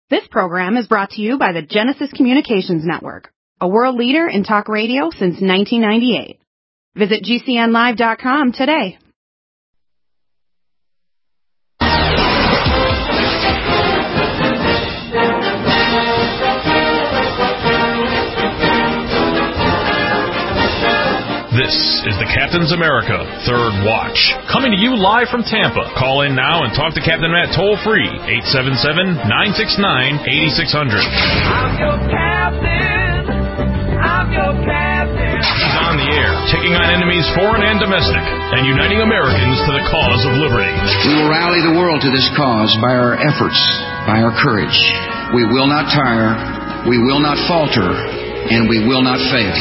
This program is brought to you by the Genesis Communications Network, a world leader in talk radio since 1998. Visit GCNlive.com today. This is the Captain's America Third Watch, coming to you live from Tampa. Call in now and talk to Captain Matt toll-free, 877-969-8600. I'm your captain. I'm your captain. He's on the air, taking on enemies foreign and domestic, and uniting Americans to the cause of liberty. We will rally the world to this cause by our efforts, by our courage. We will not tire, we will not falter, and we will not fail.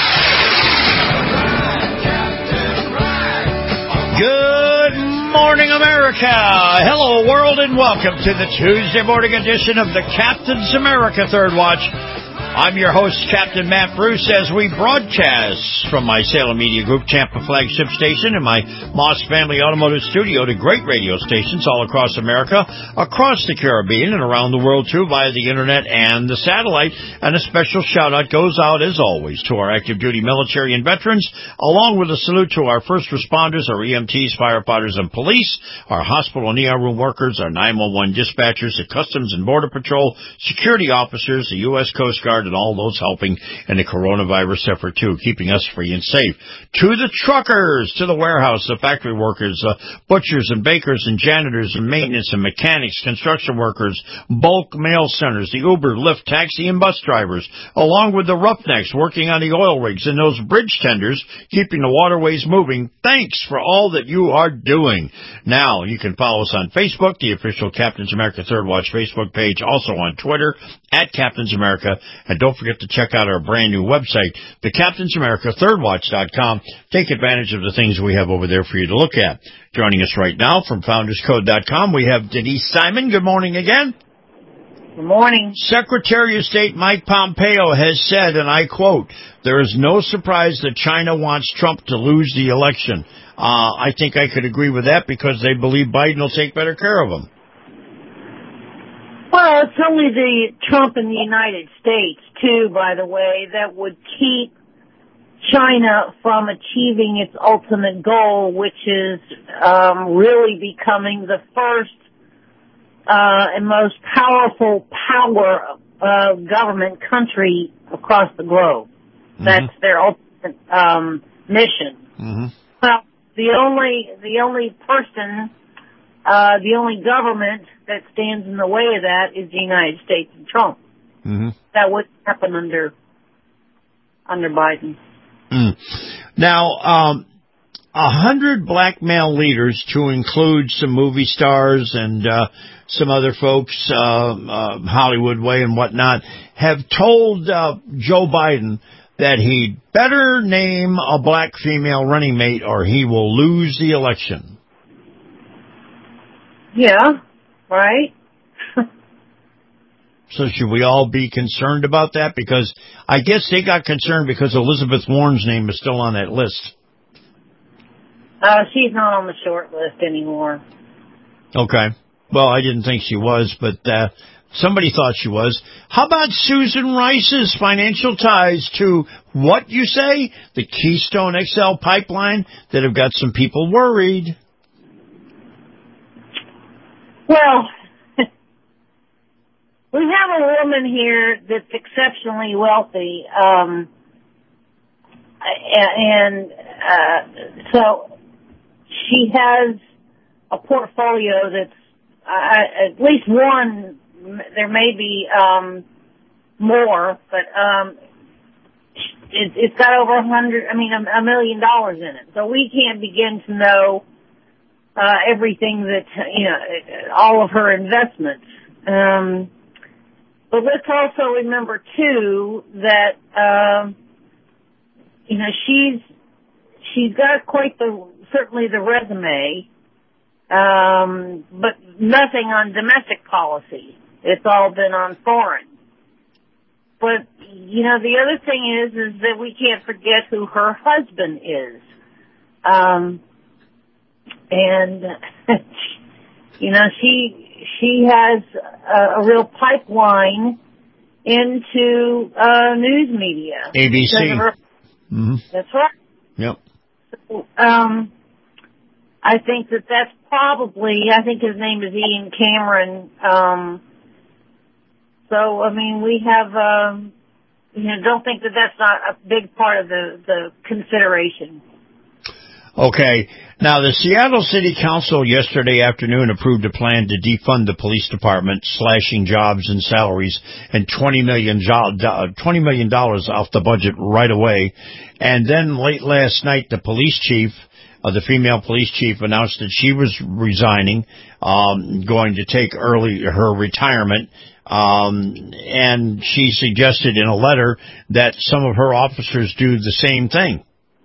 Good morning, America. Hello, world, and welcome to the Tuesday morning edition of the Captain's America Third Watch. I'm your host, Captain Matt Bruce, as we broadcast from my Salem Media Group Tampa flagship station and my Moss Family Automotive Studio to great radio stations all across America, across the Caribbean, and around the world, too, via the Internet and the satellite. And a special shout-out goes out, as always, to our active duty military and veterans, along with a salute to our first responders, our EMTs, firefighters, and police, our hospital and ER room workers, our 911 dispatchers, the Customs and Border Patrol, security officers, the U.S. Coast Guard, and all those helping in the coronavirus effort, too, keeping us free and safe. To the truckers, to the warehouse, the factory workers, butchers and bakers and janitors and maintenance and mechanics, construction workers, bulk mail centers, the Uber, Lyft, taxi, and bus drivers, along with the roughnecks working on the oil rigs and those bridge tenders keeping the waterways moving. Thanks for all that you are doing. Now, you can follow us on Facebook, the official Captain's America Third Watch Facebook page, also on Twitter, at Captain's America, and don't forget to check out our brand new website, the CaptainsAmerica3rdWatch.com. Take advantage of the things we have over there for you to look at. Joining us right now from FoundersCode.com, we have Denise Simon. Good morning again. Good morning. Secretary of State Mike Pompeo has said, and I quote, "There is no surprise that China wants Trump to lose the election." I think I could agree with that because they believe Biden will take better care of him. Well, it's only the Trump in the United States, too, by the way, that would keep China from achieving its ultimate goal, which is really becoming the first and most powerful government country across the globe. Mm-hmm. That's their ultimate mission. Mm-hmm. Well, the only person, the only government that stands in the way of that is the United States and Trump. Mm-hmm. That wouldn't happen under Biden. Mm. Now, 100 black male leaders, to include some movie stars and some other folks, Hollywood way and whatnot, have told Joe Biden that he'd better name a black female running mate or he will lose the election. Yeah, right. So should we all be concerned about that? Because I guess they got concerned because Elizabeth Warren's name is still on that list. She's not on the short list anymore. Okay. Well, I didn't think she was, but somebody thought she was. How about Susan Rice's financial ties to what you say? The Keystone XL pipeline that have got some people worried. Well, we have a woman here that's exceptionally wealthy, so she has a portfolio that's at least one. There may be more, but it's got over $1 million in it. So we can't begin to know everything that, all of her investments. But let's also remember, too, that, she's got certainly the resume, but nothing on domestic policy. It's all been on foreign. But, the other thing is that we can't forget who her husband is. And, she she has a real pipeline into news media. ABC. That's right. Yep. So, I think that's probably, I think his name is Ian Cameron. So, I mean, we have, don't think that's not a big part of the consideration. Okay. Now, the Seattle City Council yesterday afternoon approved a plan to defund the police department, slashing jobs and salaries, and $20 million off the budget right away. And then late last night, the police chief, the female police chief, announced that she was resigning, going to take her retirement. And she suggested in a letter that some of her officers do the same thing.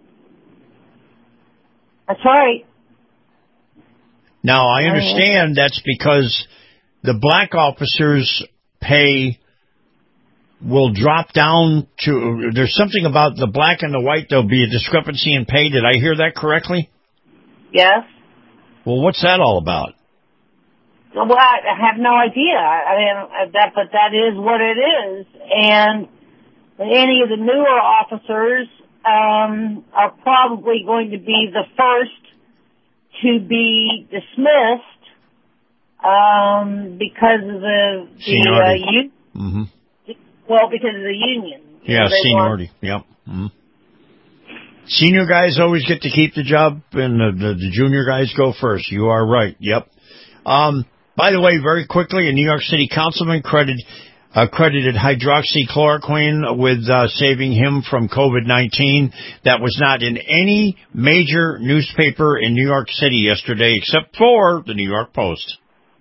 That's right. Now, I understand that's because the black officers' pay will drop down to, there's something about the black and the white, there'll be a discrepancy in pay. Did I hear that correctly? Yes. Well, what's that all about? Well, I have no idea. I mean, but that is what it is. And any of the newer officers are probably going to be the first to be dismissed because of the seniority. Well, because of the union. Yeah, seniority. Yep. Senior guys always get to keep the job, and the junior guys go first. You are right. Yep. By the way, very quickly, a New York City councilman credited hydroxychloroquine with saving him from COVID-19. That was not in any major newspaper in New York City yesterday, except for the New York Post.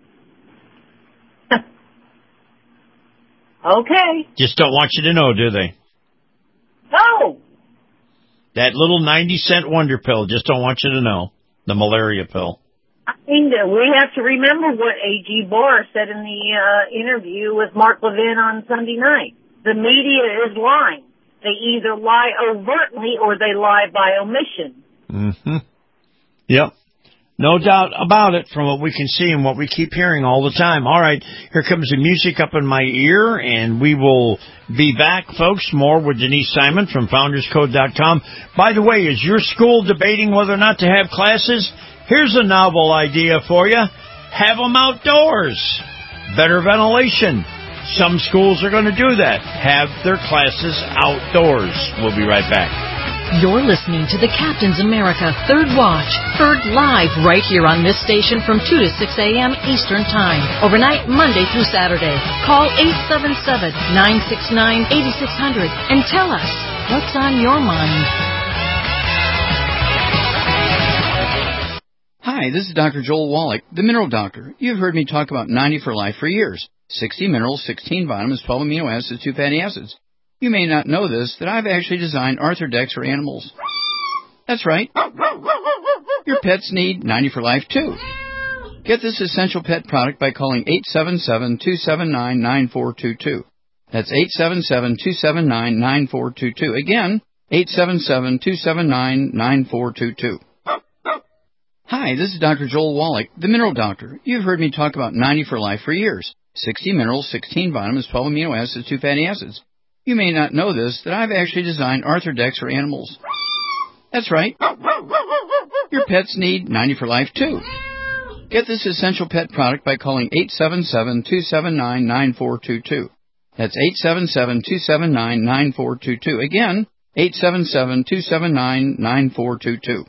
Okay. Just don't want you to know, do they? No. That little 90-cent wonder pill, just don't want you to know. The malaria pill. I mean, we have to remember what A.G. Barr said in the interview with Mark Levin on Sunday night. The media is lying. They either lie overtly or they lie by omission. Yep. No doubt about it from what we can see and what we keep hearing all the time. All right, here comes the music up in my ear, and we will be back, folks, more with Denise Simon from FoundersCode.com. By the way, is your school debating whether or not to have classes? Here's a novel idea for you. Have them outdoors. Better ventilation. Some schools are going to do that. Have their classes outdoors. We'll be right back. You're listening to the Captain's America Third Watch, heard live right here on this station from 2 to 6 a.m. Eastern Time, overnight Monday through Saturday. Call 877-969-8600 and tell us what's on your mind. Hi, this is Dr. Joel Wallach, the Mineral Doctor. You've heard me talk about 90 for Life for years. 60 minerals, 16 vitamins, 12 amino acids, 2 fatty acids. You may not know this, that I've actually designed Arthrodex for animals. That's right. Your pets need 90 for Life, too. Get this essential pet product by calling 877-279-9422. That's 877-279-9422. Again, 877-279-9422. Hi, this is Dr. Joel Wallach, the Mineral Doctor. You've heard me talk about 90 for Life for years. 60 minerals, 16 vitamins, 12 amino acids, 2 fatty acids. You may not know this, that I've actually designed Arthrodex for animals. That's right. Your pets need 90 for Life, too. Get this essential pet product by calling 877-279-9422. That's 877-279-9422. Again, 877-279-9422.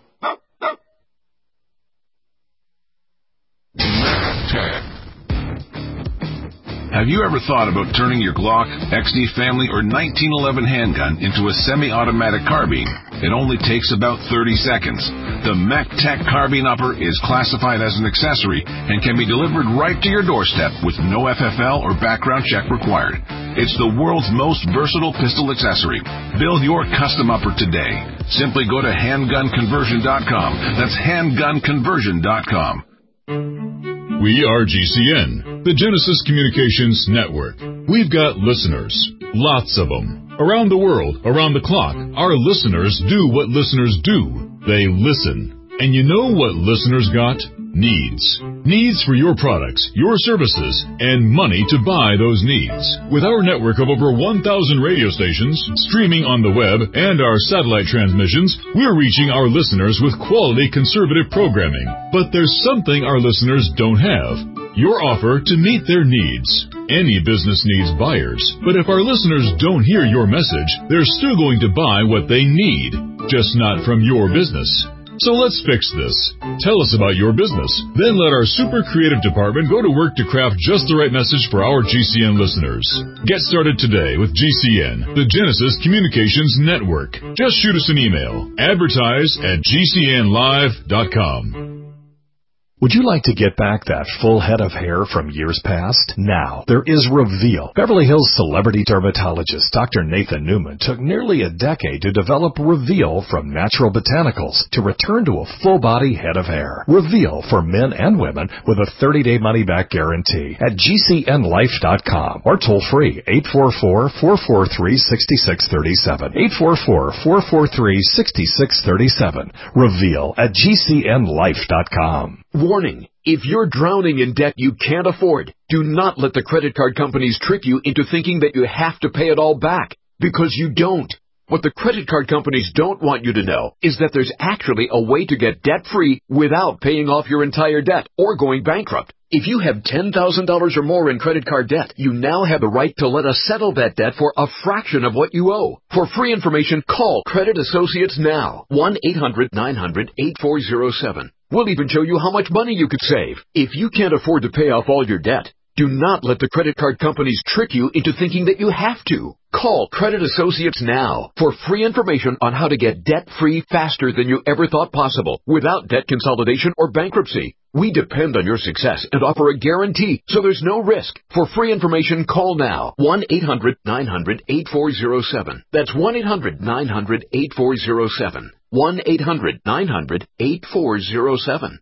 Have you ever thought about turning your Glock, XD Family, or 1911 handgun into a semi-automatic carbine? It only takes about 30 seconds. The MechTech Carbine Upper is classified as an accessory and can be delivered right to your doorstep with no FFL or background check required. It's the world's most versatile pistol accessory. Build your custom upper today. Simply go to handgunconversion.com. That's handgunconversion.com. We are GCN, the Genesis Communications Network. We've got listeners, lots of them. Around the world, around the clock, our listeners do what listeners do. They listen. And you know what listeners got? Needs. Needs for your products, your services, and money to buy those needs. With our network of over 1,000 radio stations, streaming on the web, and our satellite transmissions, we're reaching our listeners with quality conservative programming. But there's something our listeners don't have. Your offer to meet their needs. Any business needs buyers, but if our listeners don't hear your message, they're still going to buy what they need, just not from your business. So let's fix this. Tell us about your business. Then let our super creative department go to work to craft just the right message for our GCN listeners. Get started today with GCN, the Genesis Communications Network. Just shoot us an email. Advertise@gcnlive.com. Would you like to get back that full head of hair from years past? Now, there is Reveal. Beverly Hills celebrity dermatologist Dr. Nathan Newman took nearly a decade to develop Reveal from natural botanicals to return to a full-body head of hair. Reveal for men and women with a 30-day money-back guarantee at GCNlife.com or toll-free 844-443-6637. 844-443-6637. Reveal at GCNlife.com. Warning. If you're drowning in debt you can't afford, do not let the credit card companies trick you into thinking that you have to pay it all back, because you don't. What the credit card companies don't want you to know is that there's actually a way to get debt-free without paying off your entire debt or going bankrupt. If you have $10,000 or more in credit card debt, you now have the right to let us settle that debt for a fraction of what you owe. For free information, call Credit Associates now. 1-800-900-8407. We'll even show you how much money you could save. If you can't afford to pay off all your debt, do not let the credit card companies trick you into thinking that you have to. Call Credit Associates now for free information on how to get debt-free faster than you ever thought possible without debt consolidation or bankruptcy. We depend on your success and offer a guarantee, so there's no risk. For free information, call now. 1-800-900-8407. That's 1-800-900-8407. 1-800-900-8407.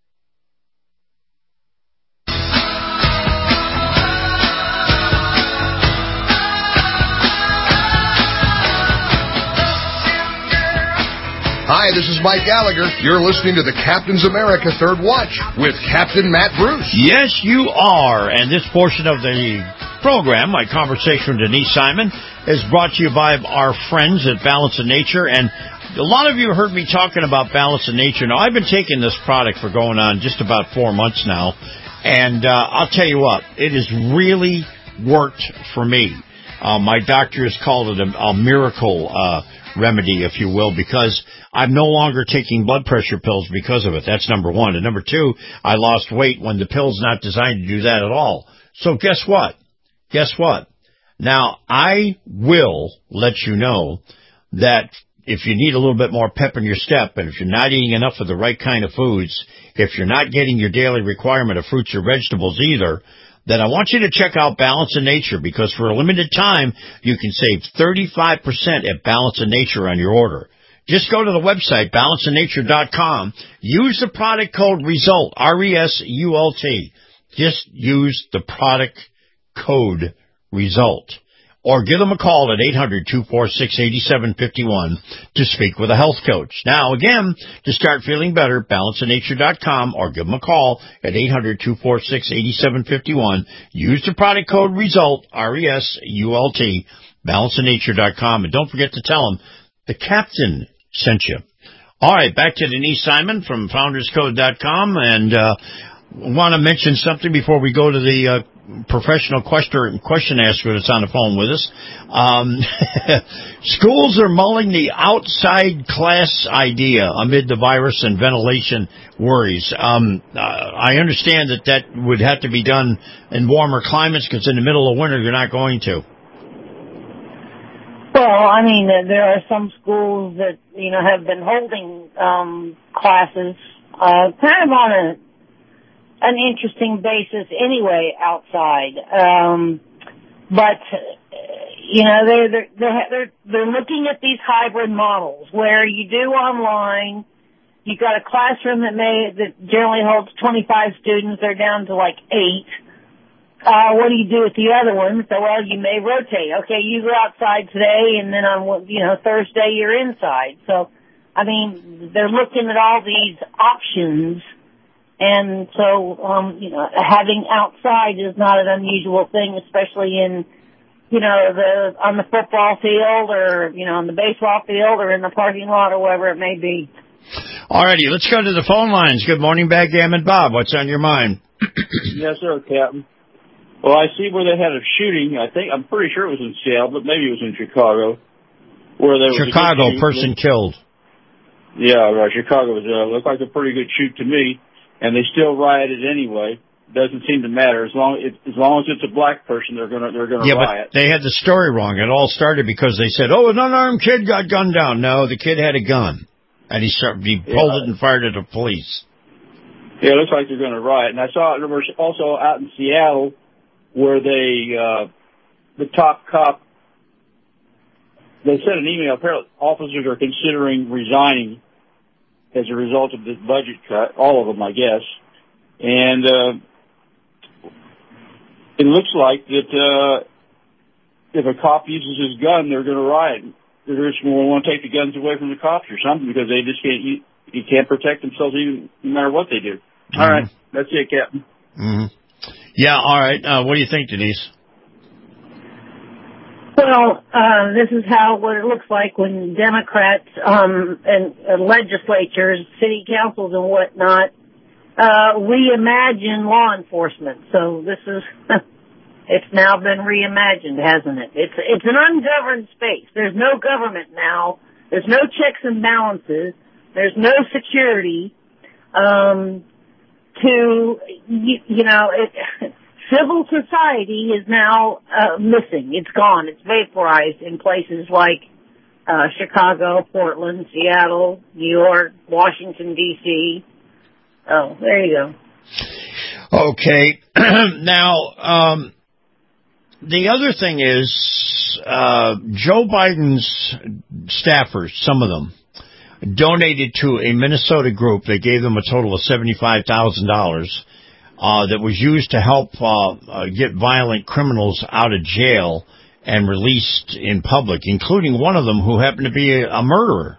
Hi, this is Mike Gallagher. You're listening to the Captain's America Third Watch with Captain Matt Bruce. Yes, you are. And this portion of the program, my conversation with Denise Simon, is brought to you by our friends at Balance of Nature. And a lot of you heard me talking about Balance of Nature. Now, I've been taking this product for going on just about 4 months now. And I'll tell you what, it has really worked for me. My doctor has called it a miracle remedy, if you will, because I'm no longer taking blood pressure pills because of it. That's number one. And number two, I lost weight when the pill's not designed to do that at all. So guess what? Guess what? Now, I will let you know that if you need a little bit more pep in your step, and if you're not eating enough of the right kind of foods, if you're not getting your daily requirement of fruits or vegetables either, then I want you to check out Balance of Nature, because for a limited time, you can save 35% at Balance of Nature on your order. Just go to the website, balanceofnature.com. Use the product code RESULT, R-E-S-U-L-T. Just use the product code RESULT. Or give them a call at 800-246-8751 to speak with a health coach. Now, again, to start feeling better, balanceofnature.com, or give them a call at 800-246-8751. Use the product code RESULT, R-E-S-U-L-T, balanceofnature.com. And don't forget to tell them the captain sent you. All right, back to Denise Simon from founderscode.com. And want to mention something before we go to the professional question asker that's on the phone with us. Schools are mulling the outside class idea amid the virus and ventilation worries. I understand that would have to be done in warmer climates, because in the middle of winter you're not going to. Well, I mean, there are some schools that, have been holding classes kind of on an interesting basis anyway outside. But they're looking at these hybrid models where you do online, you've got a classroom that generally holds 25 students, they're down to like 8. What do you do with the other ones? So, well, you may rotate. Okay, you go outside today, and then on, Thursday you're inside. So, I mean, they're looking at all these options, And so, having outside is not an unusual thing, especially in, on the football field or, on the baseball field or in the parking lot or wherever it may be. All righty, let's go to the phone lines. Good morning, Backgammon Bob. What's on your mind? Yes, sir, Captain. Well, I see where they had a shooting. I'm pretty sure it was in Seattle, but maybe it was in Chicago. Where there was Chicago, person killed. Yeah, right. Chicago looked like a pretty good shoot to me, and they still rioted anyway. Doesn't seem to matter as long as it's a black person, they're gonna riot. But they had the story wrong. It all started because they said, "Oh, an unarmed kid got gunned down." No, the kid had a gun, and he pulled it and fired at the police. Yeah, it looks like they're going to riot. And I saw it also out in Seattle where the top cop, they sent an email. Apparently, officers are considering resigning as a result of this budget cut. All of them, I guess. And it looks like that if a cop uses his gun, they're going to riot. They're just going to want to take the guns away from the cops or something because they just can't. You can't protect themselves even no matter what they do. All right, that's it, Captain. Mm-hmm. Yeah, all right. What do you think, Denise? Well, this is what it looks like when Democrats and legislatures, city councils and whatnot reimagine law enforcement. So this is it's now been reimagined, hasn't it? It's an ungoverned space. There's no government now. There's no checks and balances. There's no security. Civil society is now missing. It's gone. It's vaporized in places like Chicago, Portland, Seattle, New York, Washington, D.C. Oh, there you go. Okay. Now, the other thing is Joe Biden's staffers, some of them, donated to a Minnesota group. They gave them a total of $75,000 that was used to help get violent criminals out of jail and released in public, including one of them who happened to be a murderer.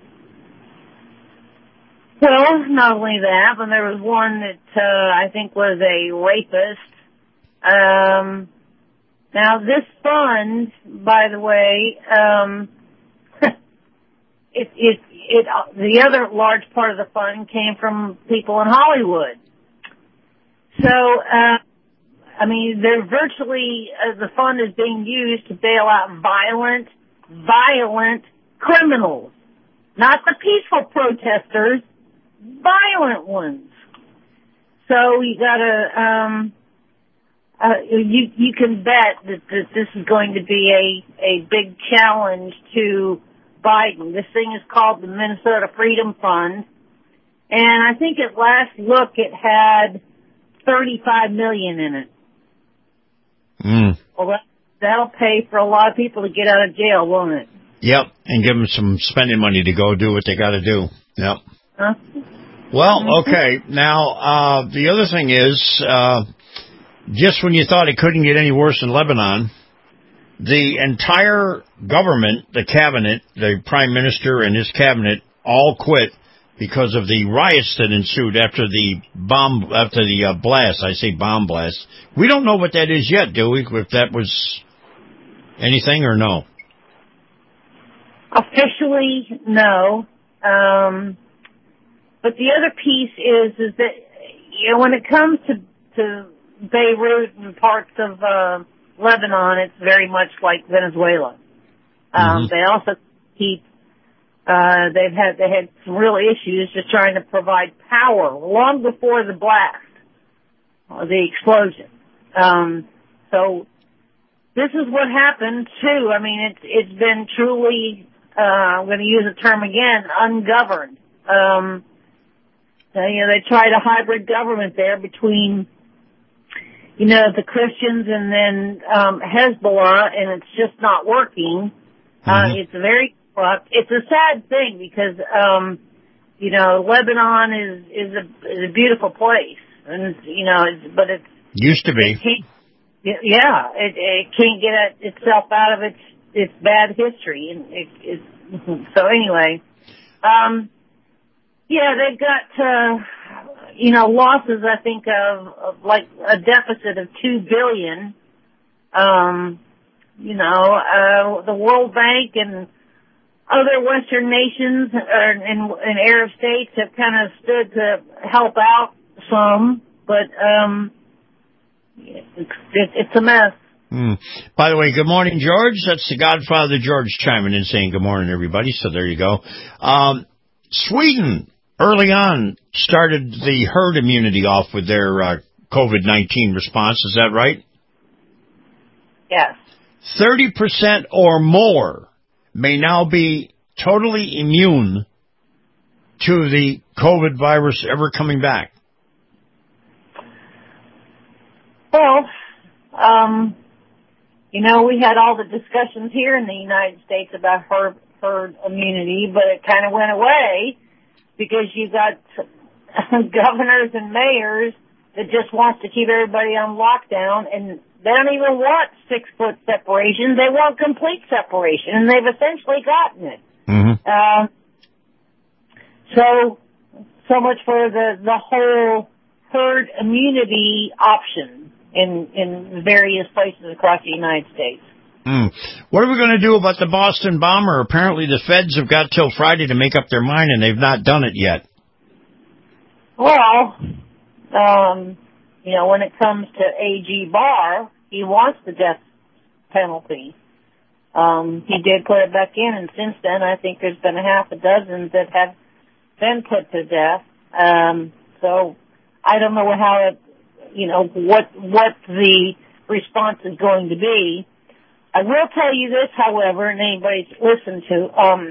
Well, not only that, but there was one that I think was a rapist. Now, this fund, by the way, the other large part of the fund came from people in Hollywood. So, they're virtually, the fund is being used to bail out violent criminals. Not the peaceful protesters, violent ones. So you gotta, you can bet that this is going to be a big challenge to Biden. This thing is called the Minnesota Freedom Fund, and I think at last look it had $35 million in it. Well, that'll pay for a lot of people to get out of jail, won't it? Yep, and give them some spending money to go do what they got to do. Yep. Huh? Well, okay. Now, the other thing is, just when you thought it couldn't get any worse in Lebanon, the entire government, the cabinet, the prime minister and his cabinet all quit because of the riots that ensued after the blast. I say bomb blast. We don't know what that is yet, do we? If that was anything or no? Officially, no. But the other piece is that, when it comes to Beirut and parts of Lebanon, it's very much like Venezuela. They also keep they had some real issues just trying to provide power long before the blast, the explosion. So this is what happened too. It's been truly, I'm going to use the term again, ungoverned. They tried a hybrid government there between, the Christians and then Hezbollah, and it's just not working. It's very corrupt. It's a sad thing because, Lebanon is a beautiful place, and but it's used to be. It can't get itself out of its bad history, and so anyway. Yeah, they've got, losses, I think, of like a deficit of $2 billion. The World Bank and other Western nations and Arab states have kind of stood to help out some, but it's a mess. By the way, good morning, George. That's the Godfather George chiming in saying good morning, everybody. So there you go. Sweden, early on, started the herd immunity off with their COVID-19 response. Is that right? Yes. 30% or more may now be totally immune to the COVID virus ever coming back. Well, we had all the discussions here in the United States about herd immunity, but it kind of went away because you got governors and mayors that just wants to keep everybody on lockdown, and they don't even want 6-foot separation. They want complete separation, and they've essentially gotten it. Mm-hmm. So much for the whole herd immunity option in various places across the United States. What are we going to do about the Boston bomber? Apparently the feds have got till Friday to make up their mind, and they've not done it yet. Well, when it comes to A.G. Barr, he wants the death penalty. He did put it back in, and since then I think there's been a half a dozen that have been put to death. So I don't know how it, what the response is going to be. I will tell you this, however, and anybody's listened to,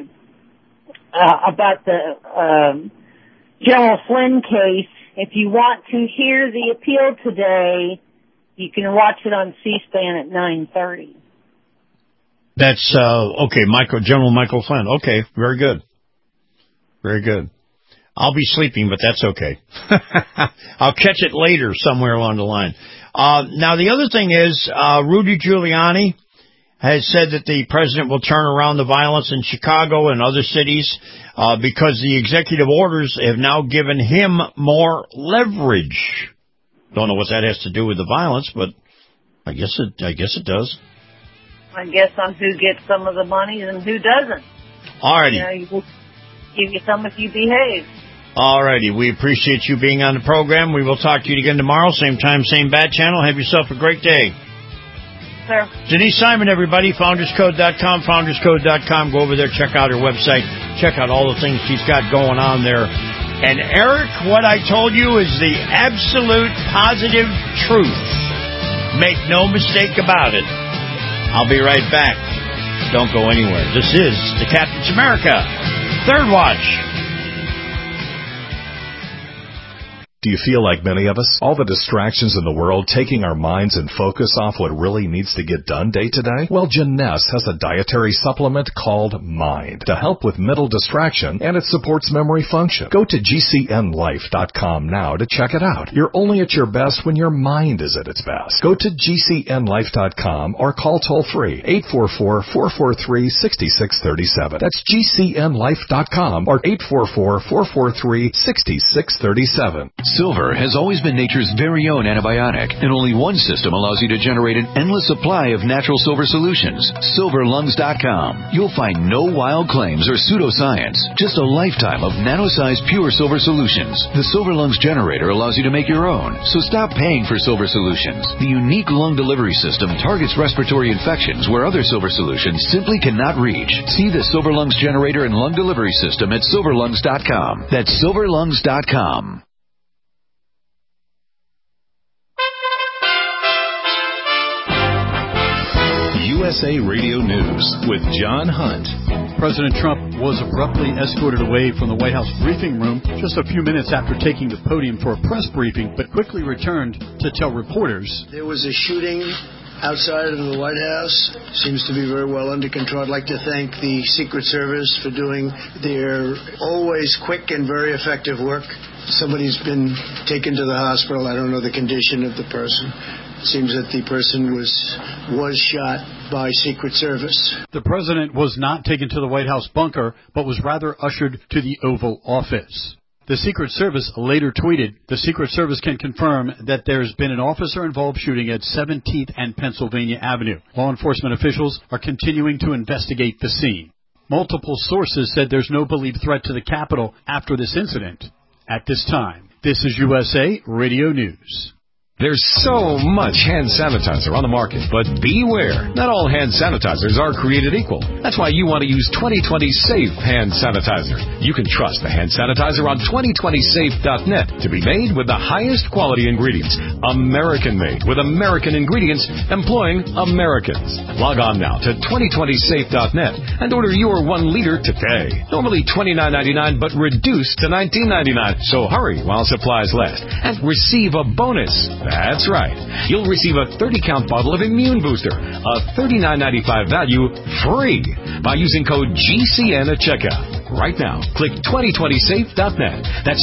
about the General Flynn case. If you want to hear the appeal today, you can watch it on C-SPAN at 9:30. That's, okay, General Michael Flynn. Okay, very good. Very good. I'll be sleeping, but that's okay. I'll catch it later somewhere along the line. Now, the other thing is, Rudy Giuliani has said that the president will turn around the violence in Chicago and other cities because the executive orders have now given him more leverage. Don't know what that has to do with the violence, but I guess it does. I guess on who gets some of the money and who doesn't. All righty. You will give you some if you behave. All righty. We appreciate you being on the program. We will talk to you again tomorrow, same time, same bad channel. Have yourself a great day. Sir. Denise Simon, everybody, founderscode.com, founderscode.com. Go over there, check out her website, check out all the things she's got going on there. And Eric, what I told you is the absolute positive truth. Make no mistake about it. I'll be right back. Don't go anywhere. This is the Captain's America Third Watch. Do you feel like many of us? All the distractions in the world taking our minds and focus off what really needs to get done day to day? Well, Jeunesse has a dietary supplement called Mind to help with mental distraction, and it supports memory function. Go to GCNlife.com now to check it out. You're only at your best when your mind is at its best. Go to GCNlife.com or call toll-free 844-443-6637. That's GCNlife.com or 844-443-6637. Silver has always been nature's very own antibiotic, and only one system allows you to generate an endless supply of natural silver solutions. SilverLungs.com. You'll find no wild claims or pseudoscience, just a lifetime of nano-sized pure silver solutions. The Silver Lungs generator allows you to make your own, so stop paying for silver solutions. The unique lung delivery system targets respiratory infections where other silver solutions simply cannot reach. See the Silver Lungs generator and lung delivery system at SilverLungs.com. That's SilverLungs.com. USA Radio News with John Hunt. President Trump was abruptly escorted away from the White House briefing room just a few minutes after taking the podium for a press briefing, but quickly returned to tell reporters. There was a shooting outside of the White House. Seems to be very well under control. I'd like to thank the Secret Service for doing their always quick and very effective work. Somebody's been taken to the hospital. I don't know the condition of the person. It seems that the person was shot by Secret Service. The president was not taken to the White House bunker, but was rather ushered to the Oval Office. The Secret Service later tweeted, the Secret Service can confirm that there's been an officer-involved shooting at 17th and Pennsylvania Avenue. Law enforcement officials are continuing to investigate the scene. Multiple sources said there's no believed threat to the Capitol after this incident at this time. This is USA Radio News. There's so much hand sanitizer on the market, but beware, not all hand sanitizers are created equal. That's why you want to use 2020 Safe Hand Sanitizer. You can trust the hand sanitizer on 2020safe.net to be made with the highest quality ingredients, American-made with American ingredients, employing Americans. Log on now to 2020safe.net and order your 1 liter today. Normally $29.99, but reduced to $19.99. So hurry while supplies last and receive a bonus. That's right. You'll receive a 30-count bottle of Immune Booster, a $39.95 value, free by using code GCN at checkout. Right now, click 2020safe.net. That's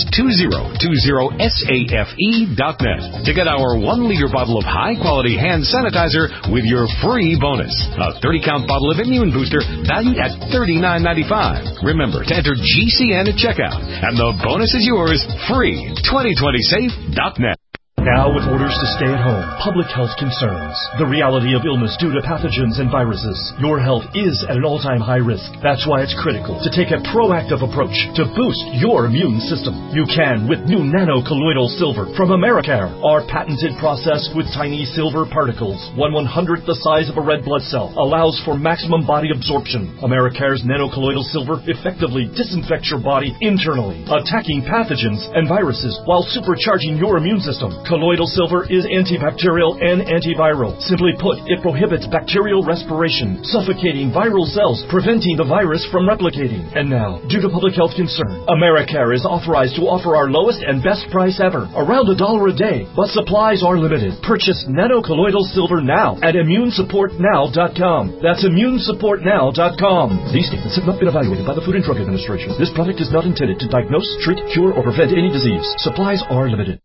2020safe.net to get our 1 liter bottle of high-quality hand sanitizer with your free bonus. A 30-count bottle of Immune Booster valued at $39.95. Remember to enter GCN at checkout, and the bonus is yours free. 2020safe.net. Now, with orders to stay at home, public health concerns, the reality of illness due to pathogens and viruses, your health is at an all-time high risk. That's why it's critical to take a proactive approach to boost your immune system. You can with new nano-colloidal silver from Americare. Our patented process with tiny silver particles, 1/100th the size of a red blood cell, allows for maximum body absorption. Americare's nano-colloidal silver effectively disinfects your body internally, attacking pathogens and viruses while supercharging your immune system. Colloidal silver is antibacterial and antiviral. Simply put, it prohibits bacterial respiration, suffocating viral cells, preventing the virus from replicating. And now, due to public health concern, Americare is authorized to offer our lowest and best price ever, around $1 a day, but supplies are limited. Purchase nano-colloidal silver now at ImmuneSupportNow.com. That's ImmuneSupportNow.com. These statements have not been evaluated by the Food and Drug Administration. This product is not intended to diagnose, treat, cure, or prevent any disease. Supplies are limited.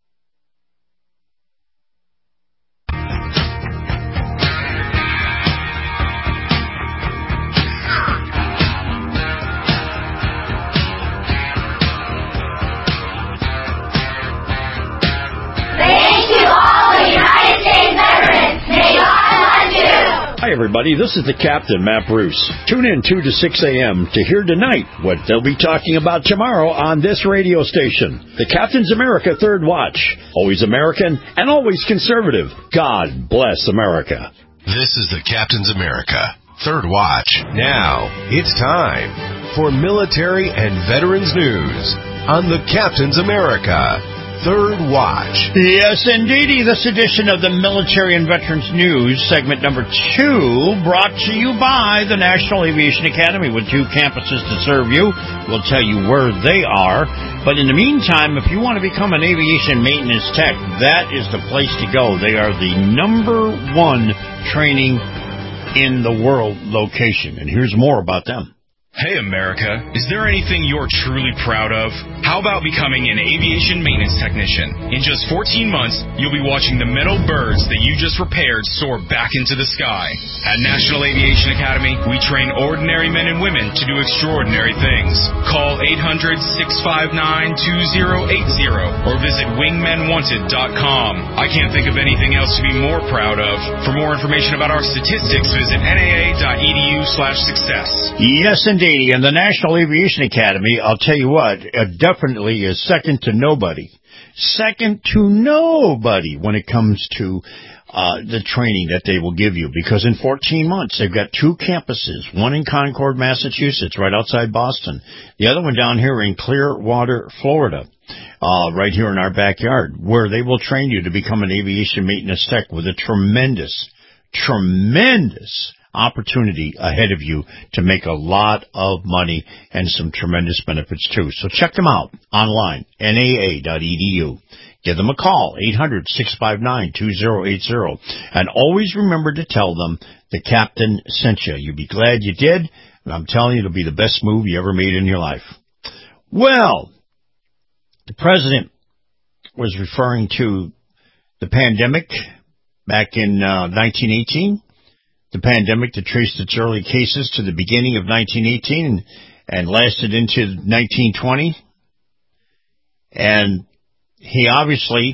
Hi, everybody. This is the Captain, Matt Bruce. Tune in 2 to 6 a.m. to hear tonight what they'll be talking about tomorrow on this radio station. The Captain's America Third Watch. Always American and always conservative. God bless America. This is the Captain's America Third Watch. Now, it's time for military and veterans news on the Captain's America Third Watch. Yes, indeedy. This edition of the Military and Veterans News, segment number 2, brought to you by the National Aviation Academy with 2 campuses to serve you. We'll tell you where they are. But in the meantime, if you want to become an aviation maintenance tech, that is the place to go. They are the number 1 training in the world location. And here's more about them. Hey, America, is there anything you're truly proud of? How about becoming an aviation maintenance technician? In just 14 months, you'll be watching the metal birds that you just repaired soar back into the sky. At National Aviation Academy, we train ordinary men and women to do extraordinary things. Call 800-659-2080 or visit wingmenwanted.com. I can't think of anything else to be more proud of. For more information about our statistics, visit naa.edu/success. Yes, indeed. And the National Aviation Academy, I'll tell you what, definitely is second to nobody. Second to nobody when it comes to the training that they will give you. Because in 14 months, they've got 2 campuses, one in Concord, Massachusetts, right outside Boston. The other one down here in Clearwater, Florida, right here in our backyard, where they will train you to become an aviation maintenance tech with a tremendous opportunity ahead of you to make a lot of money and some tremendous benefits too. So check them out online, naa.edu. Give them a call, 800-659-2080. And always remember to tell them the Captain sent you. You'll be glad you did, and I'm telling you, it'll be the best move you ever made in your life. Well, the President was referring to the pandemic back in 1918. The pandemic that traced its early cases to the beginning of 1918 and lasted into 1920. And he obviously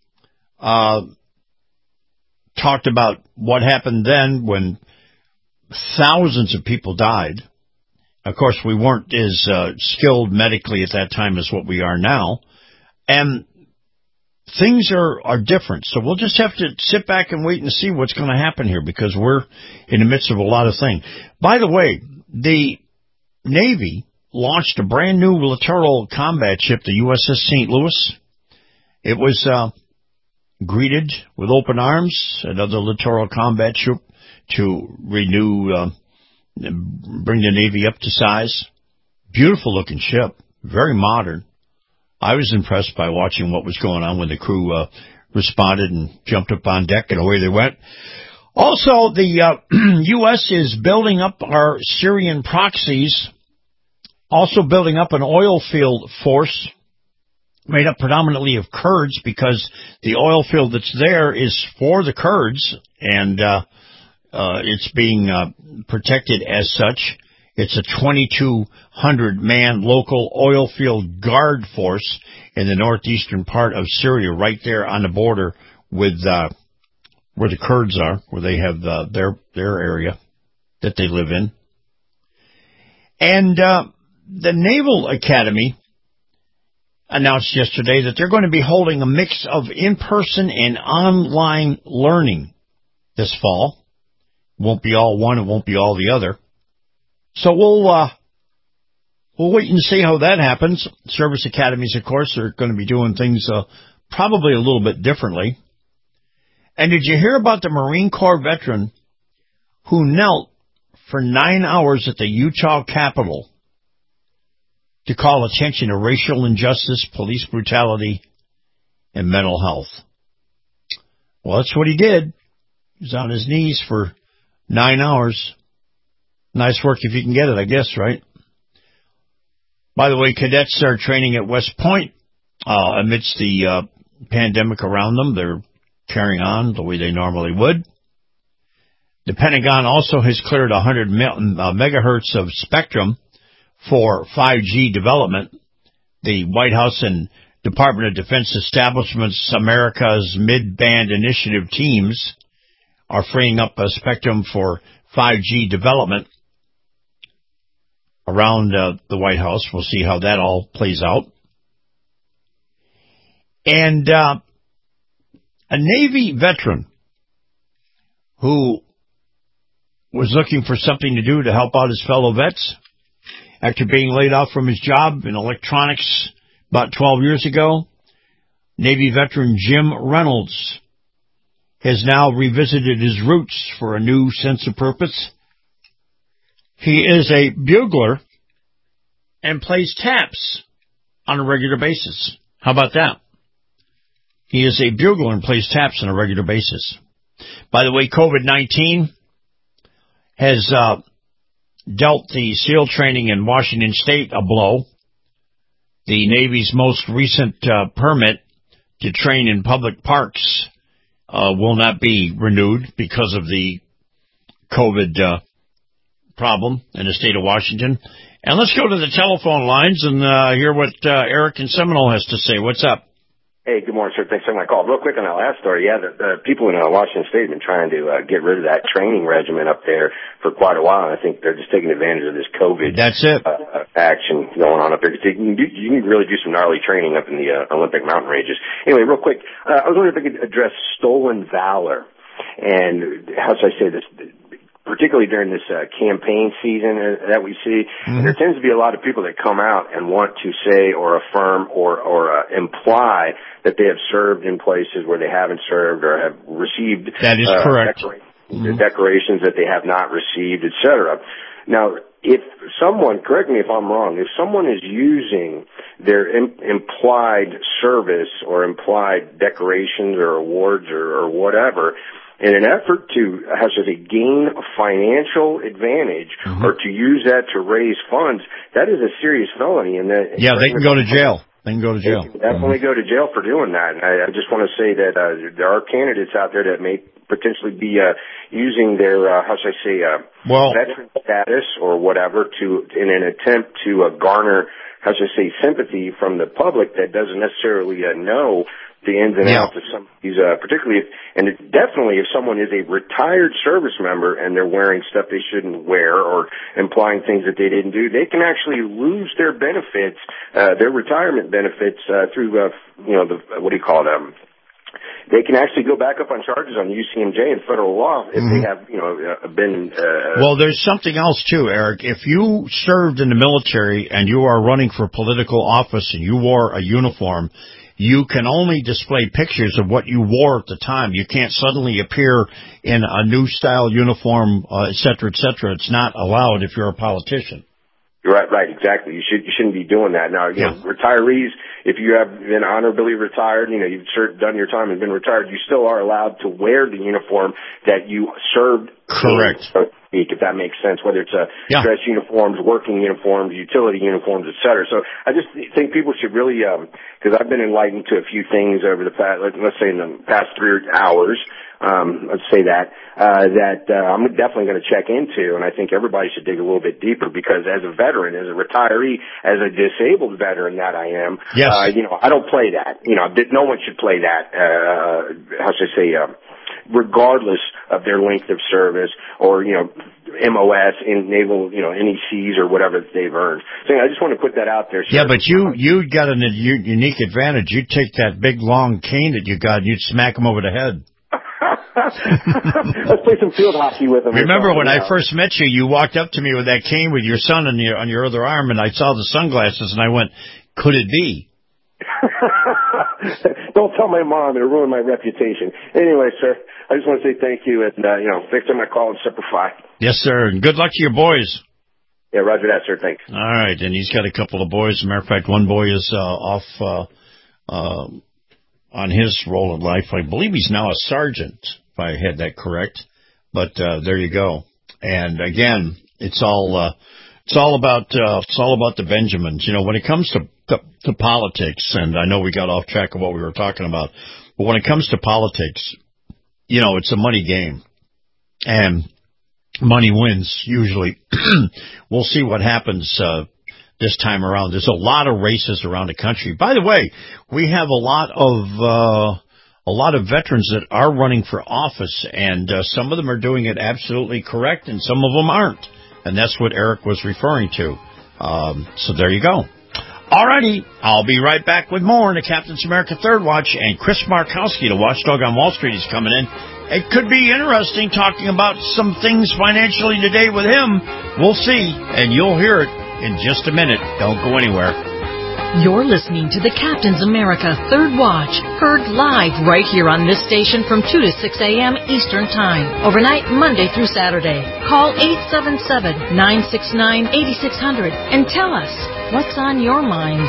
talked about what happened then when thousands of people died. Of course, we weren't as skilled medically at that time as what we are now. And things are different. So we'll just have to sit back and wait and see what's going to happen here, because we're in the midst of a lot of things. By the way, the Navy launched a brand new littoral combat ship, the USS St. Louis. It was greeted with open arms, another littoral combat ship to renew, bring the Navy up to size. Beautiful looking ship, very modern. I was impressed by watching what was going on when the crew responded and jumped up on deck, and away they went. Also, the U.S. is building up our Syrian proxies, also building up an oil field force made up predominantly of Kurds, because the oil field that's there is for the Kurds, and it's being protected as such. It's a 2,200-man local oil field guard force in the northeastern part of Syria, right there on the border with where the Kurds are, where they have their area that they live in. And the Naval Academy announced yesterday that they're going to be holding a mix of in-person and online learning this fall. Won't be all one, it won't be all the other. So we'll wait and see how that happens. Service academies, of course, are going to be doing things probably a little bit differently. And did you hear about the Marine Corps veteran who knelt for 9 hours at the Utah Capitol to call attention to racial injustice, police brutality, and mental health? Well, that's what he did. He was on his knees for 9 hours. Nice work if you can get it, I guess, right? By the way, cadets are training at West Point amidst the pandemic around them. They're carrying on the way they normally would. The Pentagon also has cleared 100 megahertz of spectrum for 5G development. The White House and Department of Defense establishments, America's mid-band initiative teams, are freeing up a spectrum for 5G development around the White House. We'll see how that all plays out. And a Navy veteran who was looking for something to do to help out his fellow vets after being laid off from his job in electronics about 12 years ago, Navy veteran Jim Reynolds has now revisited his roots for a new sense of purpose. He is a bugler and plays taps on a regular basis. How about that? He is a bugler and plays taps on a regular basis. By the way, COVID-19 has dealt the SEAL training in Washington State a blow. The Navy's most recent permit to train in public parks will not be renewed because of the COVID problem in the state of Washington. And let's go to the telephone lines and hear what Eric in Seminole has to say. What's up? Hey, good morning, sir. Thanks for my call. Real quick on that last story. Yeah, the people in Washington State have been trying to get rid of that training regimen up there for quite a while. And I think they're just taking advantage of this COVID action going on up there. You can really do some gnarly training up in the Olympic mountain ranges. Anyway, real quick, I was wondering if I could address stolen valor. And how should I say this? Particularly during this campaign season that we see, there tends to be a lot of people that come out and want to say or affirm or imply that they have served in places where they haven't served or have received that is correct. Decorations that they have not received, etc. Now, if someone, correct me if I'm wrong, if someone is using their implied service or implied decorations or awards or whatever in an effort to, how should I say, gain financial advantage or to use that to raise funds, that is a serious felony. And that, yeah, they can go to jail. They can go to jail. They can definitely go to jail for doing that. And I just want to say that there are candidates out there that may potentially be using their, how should I say, veteran status or whatever in an attempt to garner how should I say, sympathy from the public that doesn't necessarily know the ins and outs of some of these, particularly definitely if someone is a retired service member and they're wearing stuff they shouldn't wear or implying things that they didn't do, they can actually lose their benefits, their retirement benefits, through, they can actually go back up on charges on UCMJ and federal law if they have, been... Well, there's something else, too, Eric. If you served in the military and you are running for political office and you wore a uniform, you can only display pictures of what you wore at the time. You can't suddenly appear in a new style uniform, et cetera, et cetera. It's not allowed if you're a politician. Right, exactly. You shouldn't be doing that. Now, retirees, if you have been honorably retired, you've done your time and been retired, you still are allowed to wear the uniform that you served. Correct. So to speak, if that makes sense, whether it's dress uniforms, working uniforms, utility uniforms, et cetera. So I just think people should really, because I've been enlightened to a few things over the past, let's say in the past 3 hours, let's say that I'm definitely going to check into, and I think everybody should dig a little bit deeper because as a veteran, as a retiree, as a disabled veteran that I am, I don't play that. No one should play that, how should I say, regardless of their length of service or, MOS, in naval, NECs or whatever they've earned. So I just want to put that out there. Yeah, but you got a unique advantage. You'd take that big long cane that you got and you'd smack them over the head. Let's play some field hockey with them. Remember when I first met you, you walked up to me with that cane with your son on your other arm, and I saw the sunglasses, and I went, could it be? Don't tell my mom. It'll ruin my reputation. Anyway, sir, I just want to say thank you, and, thanks for my call and Semper Fi. Yes, sir, and good luck to your boys. Yeah, roger that, sir. Thanks. All right, and he's got a couple of boys. As a matter of fact, one boy is off on his role in life. I believe he's now a sergeant, if I had that correct. But there you go. And again, it's all about the Benjamins. When it comes to politics, and I know we got off track of what we were talking about, but when it comes to politics, it's a money game, and money wins usually. We'll see what happens this time around. There's a lot of races around the country. By the way, we have a lot of veterans that are running for office, and some of them are doing it absolutely correct, and some of them aren't. And that's what Eric was referring to. So there you go. Alrighty, I'll be right back with more in the Captain's America Third Watch, and Chris Markowski, the watchdog on Wall Street, is coming in. It could be interesting talking about some things financially today with him. We'll see, and you'll hear it in just a minute. Don't go anywhere. You're listening to the Captain's America Third Watch, heard live right here on this station from 2 to 6 a.m. Eastern Time, overnight Monday through Saturday. Call 877-969-8600 and tell us what's on your mind.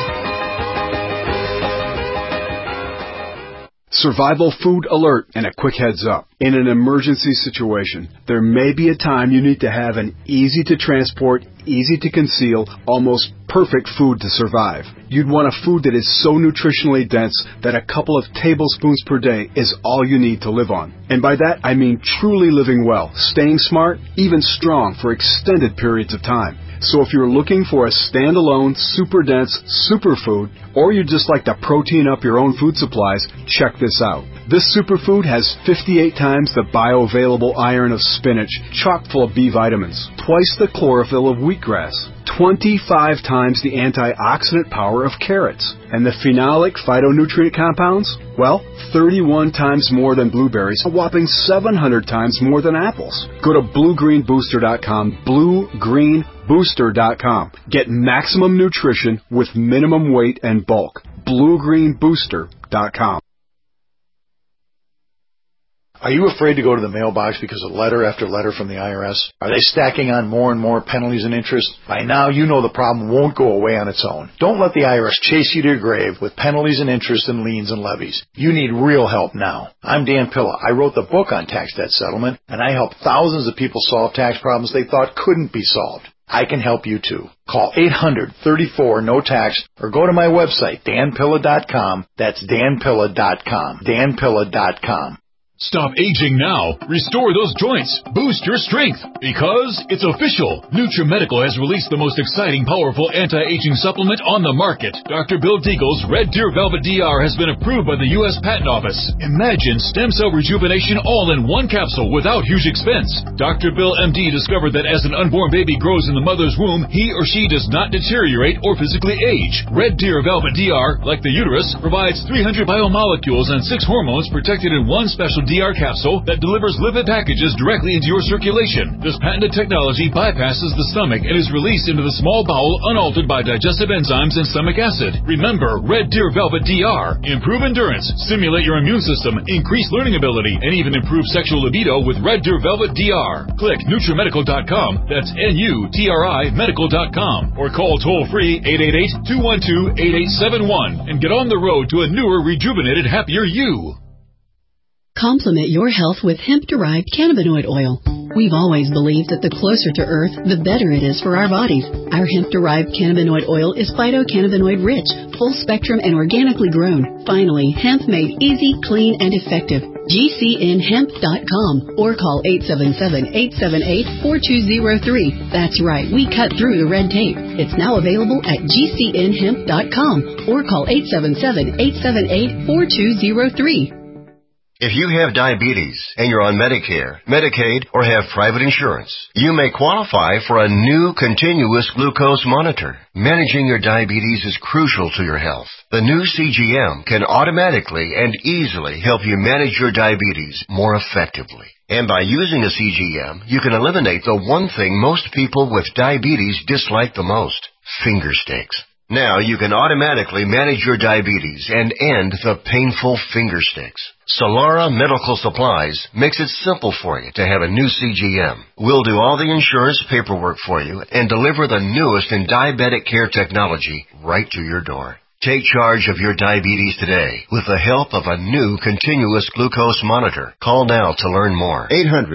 Survival food alert and a quick heads up. In an emergency situation, there may be a time you need to have an easy to transport, easy to conceal, almost perfect food to survive. You'd want a food that is so nutritionally dense that a couple of tablespoons per day is all you need to live on. And by that, I mean truly living well, staying smart, even strong for extended periods of time. So if you're looking for a standalone, super dense superfood, or you'd just like to protein up your own food supplies, check this out. This superfood has 58 times the bioavailable iron of spinach, chock full of B vitamins, twice the chlorophyll of wheatgrass, 25 times the antioxidant power of carrots, and the phenolic phytonutrient compounds? Well, 31 times more than blueberries, a whopping 700 times more than apples. Go to BlueGreenBooster.com, BlueGreenBooster.com. Get maximum nutrition with minimum weight and bulk. BlueGreenBooster.com. Are you afraid to go to the mailbox because of letter after letter from the IRS? Are they stacking on more and more penalties and interest? By now, you know the problem won't go away on its own. Don't let the IRS chase you to your grave with penalties and interest and liens and levies. You need real help now. I'm Dan Pilla. I wrote the book on tax debt settlement, and I help thousands of people solve tax problems they thought couldn't be solved. I can help you too. Call 800-34-NO-TAX or go to my website, danpilla.com. That's danpilla.com. danpilla.com. Stop aging now. Restore those joints. Boost your strength. Because it's official. NutriMedical has released the most exciting, powerful anti-aging supplement on the market. Dr. Bill Deagle's Red Deer Velvet DR has been approved by the U.S. Patent Office. Imagine stem cell rejuvenation all in one capsule without huge expense. Dr. Bill MD discovered that as an unborn baby grows in the mother's womb, he or she does not deteriorate or physically age. Red Deer Velvet DR, like the uterus, provides 300 biomolecules and 6 hormones protected in one special DR capsule that delivers lipid packages directly into your circulation. This patented technology bypasses the stomach and is released into the small bowel unaltered by digestive enzymes and stomach acid. Remember, Red Deer Velvet DR. Improve endurance, stimulate your immune system, increase learning ability, and even improve sexual libido with Red Deer Velvet DR. Click NutriMedical.com, that's NUTRI Medical.com, or call toll-free 888-212-8871 and get on the road to a newer, rejuvenated, happier you. Complement your health with hemp-derived cannabinoid oil. We've always believed that the closer to Earth, the better it is for our bodies. Our hemp-derived cannabinoid oil is phytocannabinoid-rich, full-spectrum, and organically grown. Finally, hemp made easy, clean, and effective. GCNhemp.com or call 877-878-4203. That's right, we cut through the red tape. It's now available at GCNhemp.com or call 877-878-4203. If you have diabetes and you're on Medicare, Medicaid, or have private insurance, you may qualify for a new continuous glucose monitor. Managing your diabetes is crucial to your health. The new CGM can automatically and easily help you manage your diabetes more effectively. And by using a CGM, you can eliminate the one thing most people with diabetes dislike the most: finger sticks. Now you can automatically manage your diabetes and end the painful finger sticks. Solara Medical Supplies makes it simple for you to have a new CGM. We'll do all the insurance paperwork for you and deliver the newest in diabetic care technology right to your door. Take charge of your diabetes today with the help of a new continuous glucose monitor. Call now to learn more.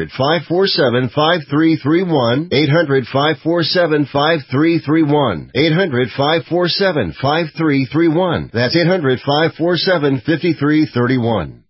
800-547-5331. 800-547-5331. 800-547-5331. That's 800-547-5331.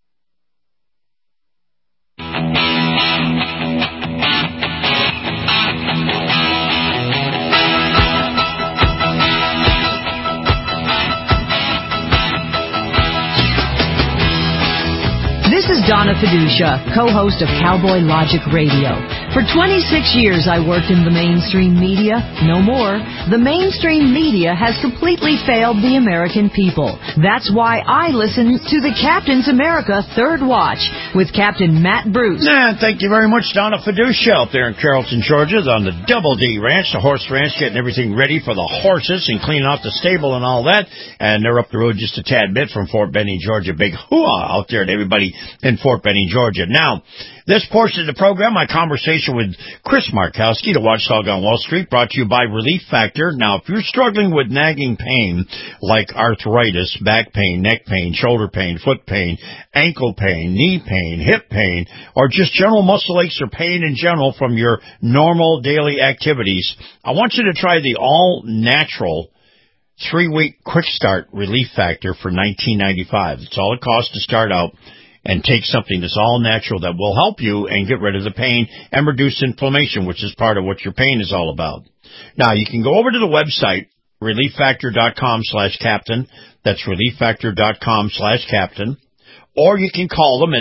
This is Donna Fiducia, co-host of Cowboy Logic Radio. For 26 years, I worked in the mainstream media. No more. The mainstream media has completely failed the American people. That's why I listen to the Captain's America Third Watch with Captain Matt Bruce. And thank you very much, Donna Fiducia, up there in Carrollton, Georgia, on the Double D Ranch, the horse ranch, getting everything ready for the horses and cleaning out the stable and all that. And they're up the road just a tad bit from Fort Benning, Georgia. Big hoo-ah out there to everybody in Fort Benning, Georgia. Now, this portion of the program, my conversation with Chris Markowski, the watchdog on Wall Street, brought to you by Relief Factor. Now, if you're struggling with nagging pain like arthritis, back pain, neck pain, shoulder pain, foot pain, ankle pain, knee pain, hip pain, or just general muscle aches or pain in general from your normal daily activities, I want you to try the all-natural 3-week quick start Relief Factor for $19.95. It's all it costs to start out and take something that's all natural that will help you and get rid of the pain and reduce inflammation, which is part of what your pain is all about. Now, you can go over to the website, relieffactor.com/captain. That's relieffactor.com/captain. Or you can call them at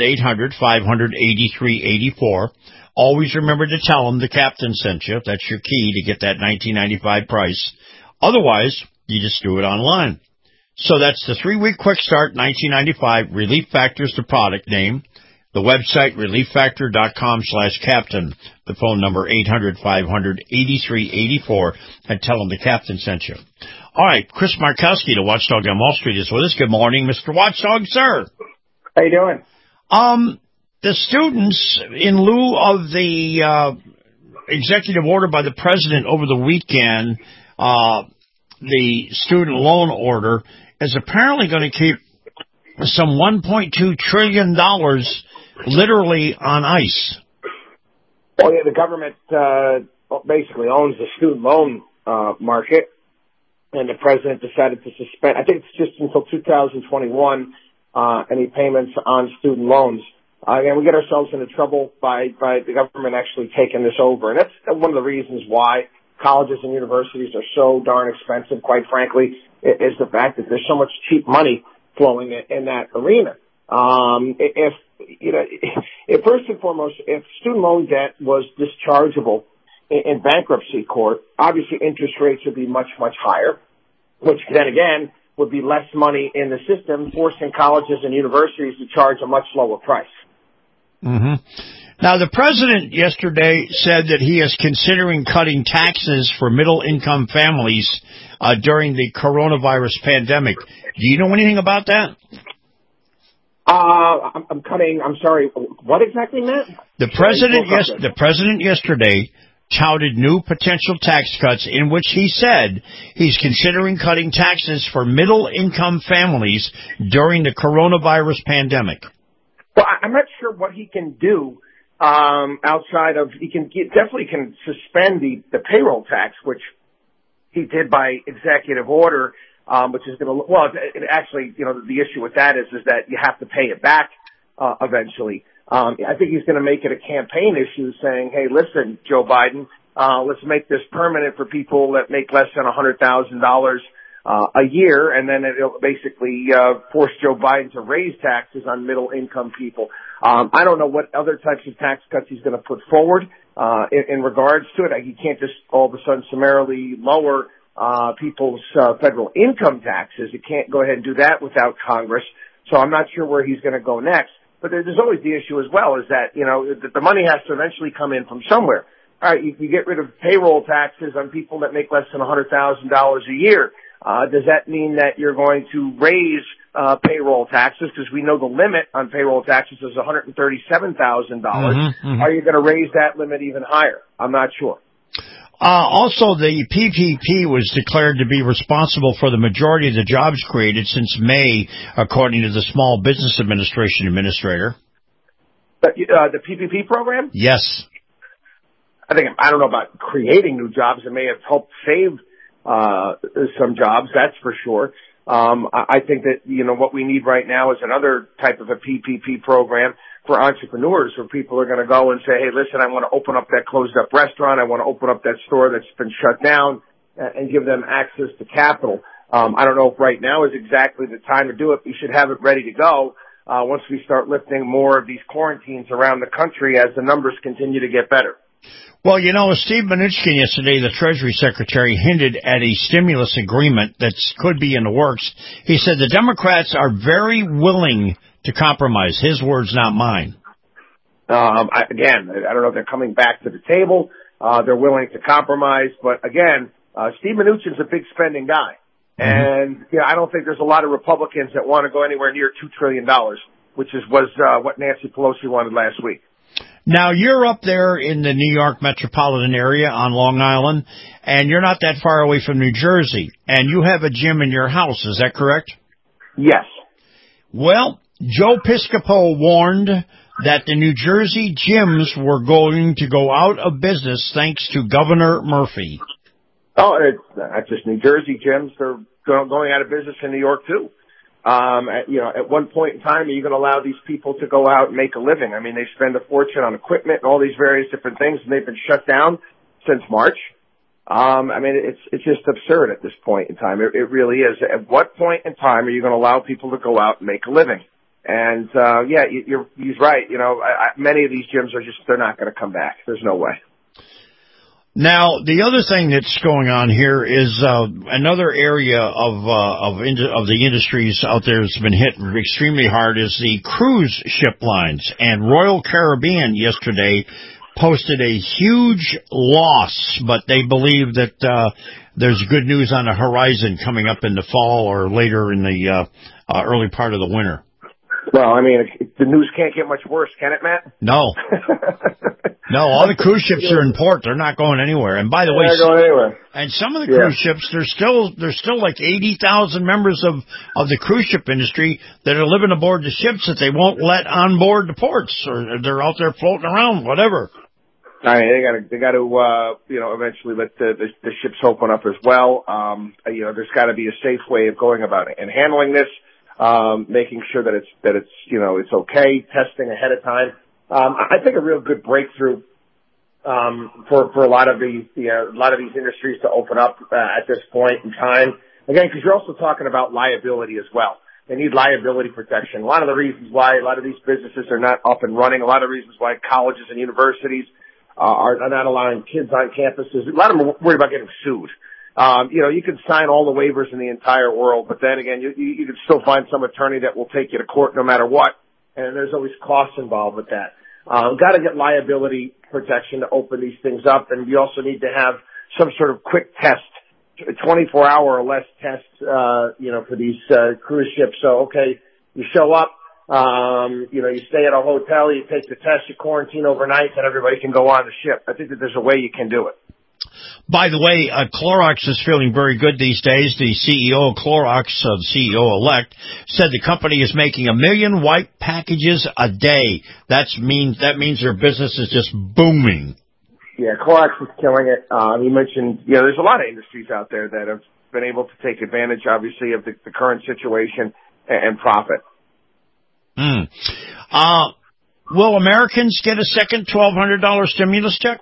800-500-8384. Always remember to tell them the captain sent you. That's your key to get that $19.95 price. Otherwise, you just do it online. So that's the 3-week quick start, $19.95. Relief Factor's the product name. The website, relieffactor.com/captain. The phone number, 800-500-8384. And tell them the captain sent you. All right, Chris Markowski, the watchdog on Wall Street, is with us. Good morning, Mr. Watchdog, sir. How you doing? The students, in lieu of the executive order by the president over the weekend, the student loan order, is apparently going to keep some $1.2 trillion literally on ice. Oh, yeah, the government basically owns the student loan market, and the president decided to suspend, I think it's just until 2021, any payments on student loans. And we get ourselves into trouble by the government actually taking this over. And that's one of the reasons why colleges and universities are so darn expensive, quite frankly, is the fact that there's so much cheap money flowing in that arena. If first and foremost, if student loan debt was dischargeable in bankruptcy court, obviously interest rates would be much, much higher, which then again would be less money in the system, forcing colleges and universities to charge a much lower price. Mm-hmm. Now, the president yesterday said that he is considering cutting taxes for middle-income families during the coronavirus pandemic. Do you know anything about that? I'm sorry, what exactly, Matt? The president yesterday touted new potential tax cuts in which he said he's considering cutting taxes for middle-income families during the coronavirus pandemic. Well, I'm not sure what he can do outside of definitely can suspend the payroll tax, which he did by executive order, which is going to actually the issue with that is that you have to pay it back eventually. I think he's going to make it a campaign issue, saying, "Hey, listen, Joe Biden, let's make this permanent for people that make less than $100,000 a year," and then it'll basically force Joe Biden to raise taxes on middle-income people. I don't know what other types of tax cuts he's going to put forward in regards to it. He can't just all of a sudden summarily lower people's federal income taxes. You can't go ahead and do that without Congress. So I'm not sure where he's going to go next. But there's always the issue as well, is that the money has to eventually come in from somewhere. All right, you get rid of payroll taxes on people that make less than $100,000 a year. Does that mean that you're going to raise payroll taxes? Because we know the limit on payroll taxes is $137,000. Mm-hmm. Are you going to raise that limit even higher? I'm not sure. Also, the PPP was declared to be responsible for the majority of the jobs created since May, according to the Small Business Administration administrator. The PPP program? Yes. I don't know about creating new jobs. It may have helped save some jobs, that's for sure. I think that, what we need right now is another type of a PPP program for entrepreneurs, where people are going to go and say, "Hey, listen, I want to open up that closed-up restaurant. I want to open up that store that's been shut down," and give them access to capital. I don't know if right now is exactly the time to do it. We should have it ready to go once we start lifting more of these quarantines around the country as the numbers continue to get better. Well, Steve Mnuchin yesterday, the Treasury Secretary, hinted at a stimulus agreement that could be in the works. He said the Democrats are very willing to compromise. His words, not mine. I don't know if they're coming back to the table. They're willing to compromise. But again, Steve Mnuchin's a big spending guy. Mm-hmm. And I don't think there's a lot of Republicans that want to go anywhere near $2 trillion, which was what Nancy Pelosi wanted last week. Now, you're up there in the New York metropolitan area on Long Island, and you're not that far away from New Jersey, and you have a gym in your house. Is that correct? Yes. Well, Joe Piscopo warned that the New Jersey gyms were going to go out of business thanks to Governor Murphy. Oh, it's not just New Jersey gyms. They're going out of business in New York, too. At one point in time, are you going to allow these people to go out and make a living? I mean, they spend a fortune on equipment and all these various different things, and they've been shut down since March. It's just absurd at this point in time. It really is. At what point in time are you going to allow people to go out and make a living? And, he's right. Many of these gyms they're not going to come back. There's no way. Now, the other thing that's going on here is another area of the industries out there that's been hit extremely hard is the cruise ship lines. And Royal Caribbean yesterday posted a huge loss, but they believe that there's good news on the horizon coming up in the fall or later in the early part of the winter. Well, the news can't get much worse, can it, Matt? No. No, all the cruise ships are in port. They're not going anywhere. And by the way, they're going anywhere. And some of the cruise ships, there's still like 80,000 members of the cruise ship industry that are living aboard the ships that they won't let on board the ports, or they're out there floating around, whatever. They got to eventually let the ships open up as well. There's got to be a safe way of going about it and handling this. making sure that it's it's okay, testing ahead of time. I think a real good breakthrough for a lot of these industries to open up at this point in time. Again, because you're also talking about liability as well. They need liability protection. A lot of the reasons why a lot of these businesses are not up and running, a lot of reasons why colleges and universities are not allowing kids on campuses. A lot of them are worried about getting sued. You can sign all the waivers in the entire world, but then again, you can still find some attorney that will take you to court no matter what. And there's always costs involved with that. Got to get liability protection to open these things up, and we also need to have some sort of quick test, 24-hour or less test, for these cruise ships. So, okay, you show up, you stay at a hotel, you take the test, you quarantine overnight, and everybody can go on the ship. I think that there's a way you can do it. By the way, Clorox is feeling very good these days. The CEO of Clorox, CEO-elect, said the company is making 1 million wipe packages a day. That means their business is just booming. Yeah, Clorox is killing it. He mentioned, there's a lot of industries out there that have been able to take advantage, obviously, of the current situation and profit. Will Americans get a second $1,200 stimulus check?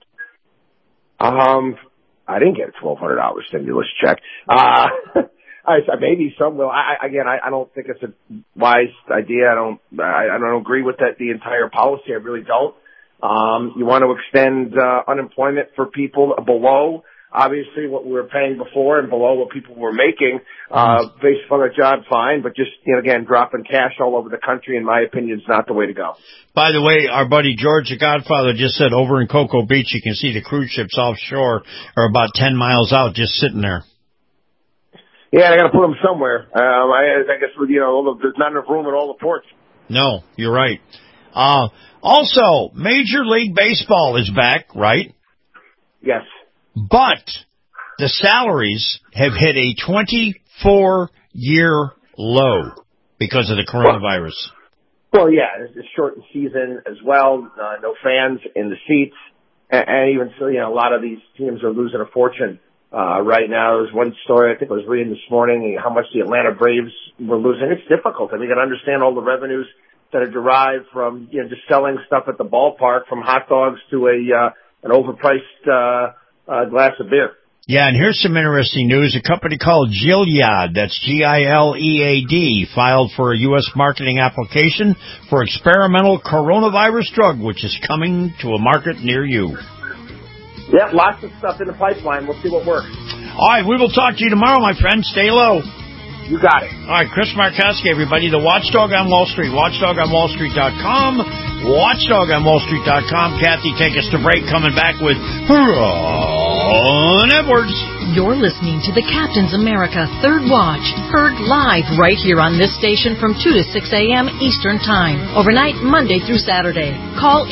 I didn't get a $1,200 stimulus check. Maybe some will. I don't think it's a wise idea. I don't agree with that. The entire policy, I really don't. You want to extend unemployment for people below, obviously, what we were paying before and below what people were making, based on a job, fine. But just, again, dropping cash all over the country, in my opinion, is not the way to go. By the way, our buddy George, the Godfather, just said over in Cocoa Beach, you can see the cruise ships offshore are about 10 miles out, just sitting there. Yeah, they got to put them somewhere. I guess, there's not enough room at all the ports. No, you're right. Also, Major League Baseball is back, right? Yes. But the salaries have hit a 24-year low because of the coronavirus. Well, yeah, it's a shortened season as well. No fans in the seats. And even so, a lot of these teams are losing a fortune right now. There's one story I think I was reading this morning, how much the Atlanta Braves were losing. It's difficult. I mean, you got to understand all the revenues that are derived from, just selling stuff at the ballpark, from hot dogs to an overpriced glass of beer. Yeah, and here's some interesting news. A company called Gilead, that's Gilead, filed for a U.S. marketing application for experimental coronavirus drug, which is coming to a market near you. Yeah, lots of stuff in the pipeline. We'll see what works. All right, we will talk to you tomorrow, my friend. Stay low. You got it. All right, Chris Markowski, everybody, the Watchdog on Wall Street, watchdogonwallstreet.com, watchdogonwallstreet.com. Kathy, take us to break, coming back with Ron Edwards. You're listening to the Captain's America Third Watch, heard live right here on this station from 2 to 6 a.m. Eastern Time, overnight Monday through Saturday. Call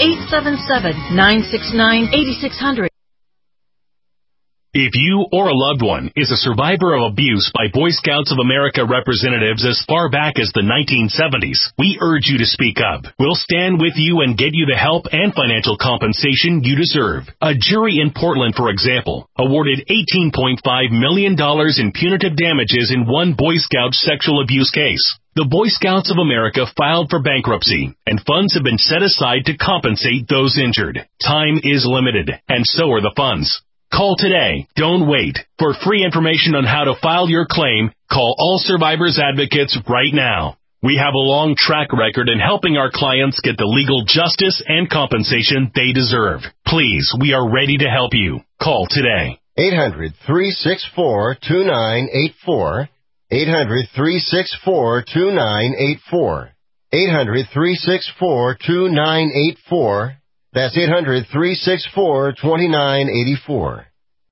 877-969-8600. If you or a loved one is a survivor of abuse by Boy Scouts of America representatives as far back as the 1970s, we urge you to speak up. We'll stand with you and get you the help and financial compensation you deserve. A jury in Portland, for example, awarded $18.5 million in punitive damages in one Boy Scout sexual abuse case. The Boy Scouts of America filed for bankruptcy, and funds have been set aside to compensate those injured. Time is limited, and so are the funds. Call today. Don't wait. For free information on how to file your claim, call All Survivors Advocates right now. We have a long track record in helping our clients get the legal justice and compensation they deserve. Please, we are ready to help you. Call today. 800-364-2984. 800-364-2984. 800-364-2984. That's 800-364-2984.